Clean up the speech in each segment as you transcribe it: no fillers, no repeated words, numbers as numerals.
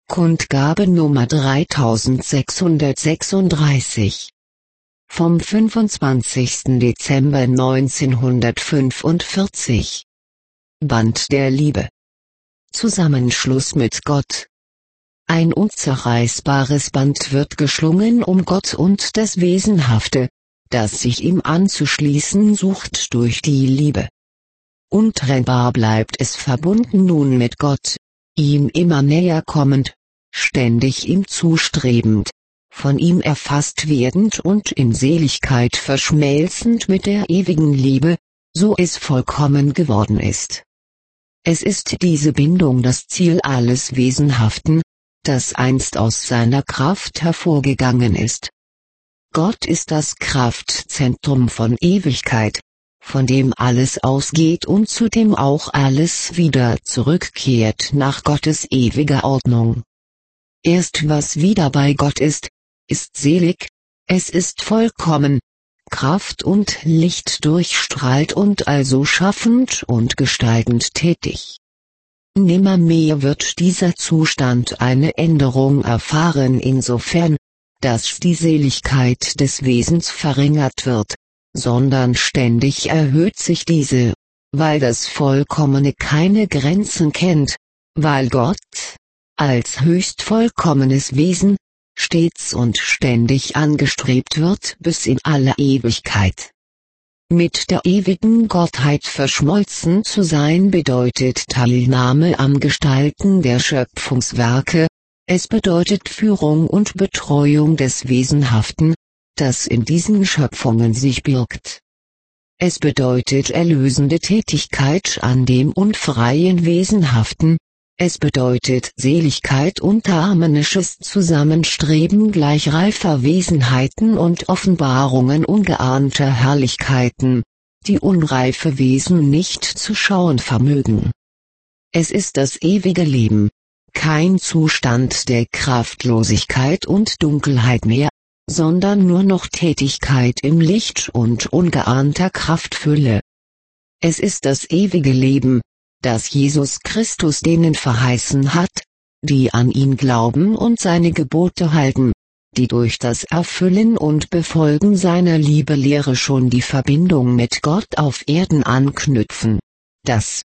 Kundgabe Nummer 3636. Vom 25. Dezember 1945. Band der Liebe. Zusammenschluss mit Gott. Ein unzerreißbares Band wird geschlungen um Gott und das Wesenhafte, das sich ihm anzuschließen sucht durch die Liebe. Untrennbar bleibt es verbunden nun mit Gott, ihm immer näher kommend, ständig ihm zustrebend, von ihm erfasst werdend und in Seligkeit verschmelzend mit der ewigen Liebe, so es vollkommen geworden ist. Es ist diese Bindung das Ziel alles Wesenhaften, das einst aus seiner Kraft hervorgegangen ist. Gott ist das Kraftzentrum von Ewigkeit, von dem alles ausgeht und zu dem auch alles wieder zurückkehrt nach Gottes ewiger Ordnung. Erst was wieder bei Gott ist selig, es ist vollkommen, Kraft und Licht durchstrahlt und also schaffend und gestaltend tätig. Nimmermehr wird dieser Zustand eine Änderung erfahren insofern, dass die Seligkeit des Wesens verringert wird, sondern ständig erhöht sich diese, weil das Vollkommene keine Grenzen kennt, weil Gott, als höchst vollkommenes Wesen, stets und ständig angestrebt wird bis in alle Ewigkeit. Mit der ewigen Gottheit verschmolzen zu sein bedeutet Teilnahme am Gestalten der Schöpfungswerke, es bedeutet Führung und Betreuung des Wesenhaften, das in diesen Schöpfungen sich birgt. Es bedeutet erlösende Tätigkeit an dem unfreien Wesenhaften, es bedeutet Seligkeit und harmonisches Zusammenstreben gleichreifer Wesenheiten und Offenbarungen ungeahnter Herrlichkeiten, die unreife Wesen nicht zu schauen vermögen. Es ist das ewige Leben, kein Zustand der Kraftlosigkeit und Dunkelheit mehr, sondern nur noch Tätigkeit im Licht und ungeahnter Kraftfülle. Es ist das ewige Leben, das Jesus Christus denen verheißen hat, die an ihn glauben und seine Gebote halten, die durch das Erfüllen und Befolgen seiner Liebelehre schon die Verbindung mit Gott auf Erden anknüpfen. Das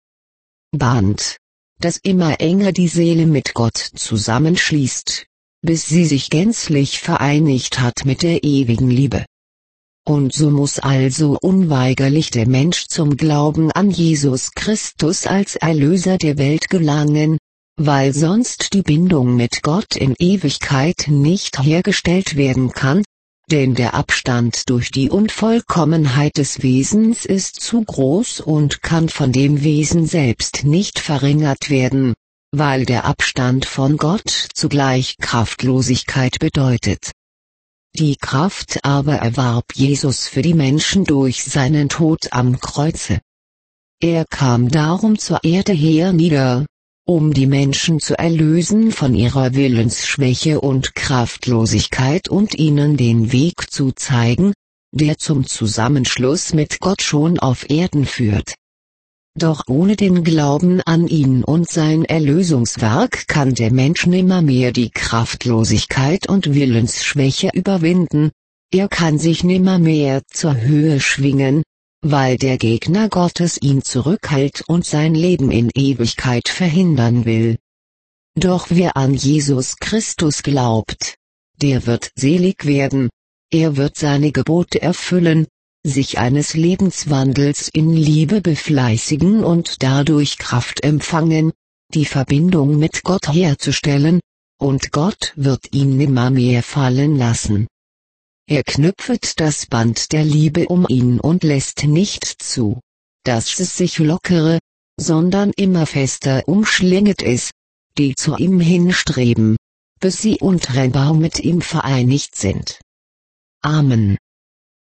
Band, das immer enger die Seele mit Gott zusammenschließt, bis sie sich gänzlich vereinigt hat mit der ewigen Liebe. Und so muss also unweigerlich der Mensch zum Glauben an Jesus Christus als Erlöser der Welt gelangen, weil sonst die Bindung mit Gott in Ewigkeit nicht hergestellt werden kann, denn der Abstand durch die Unvollkommenheit des Wesens ist zu groß und kann von dem Wesen selbst nicht verringert werden, weil der Abstand von Gott zugleich Kraftlosigkeit bedeutet. Die Kraft aber erwarb Jesus für die Menschen durch seinen Tod am Kreuze. Er kam darum zur Erde hernieder, um die Menschen zu erlösen von ihrer Willensschwäche und Kraftlosigkeit und ihnen den Weg zu zeigen, der zum Zusammenschluss mit Gott schon auf Erden führt. Doch ohne den Glauben an ihn und sein Erlösungswerk kann der Mensch nimmermehr die Kraftlosigkeit und Willensschwäche überwinden, er kann sich nimmermehr zur Höhe schwingen, weil der Gegner Gottes ihn zurückhält und sein Leben in Ewigkeit verhindern will. Doch wer an Jesus Christus glaubt, der wird selig werden, er wird seine Gebote erfüllen, sich eines Lebenswandels in Liebe befleißigen und dadurch Kraft empfangen, die Verbindung mit Gott herzustellen, und Gott wird ihn nimmermehr fallen lassen. Er knüpft das Band der Liebe um ihn und lässt nicht zu, dass es sich lockere, sondern immer fester umschlinget es, die zu ihm hinstreben, bis sie untrennbar mit ihm vereinigt sind. Amen.